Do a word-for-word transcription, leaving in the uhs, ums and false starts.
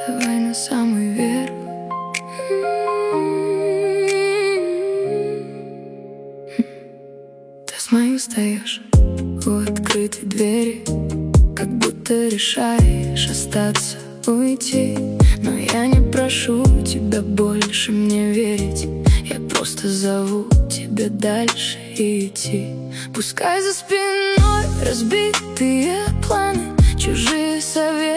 давай на самый верх. Ты с моей устаешь у открытой двери, как будто решаешь остаться, уйти. Но я не прошу тебя больше мне верить, я просто зову тебя дальше идти. Пускай за спиной разбитые планы, чужие советы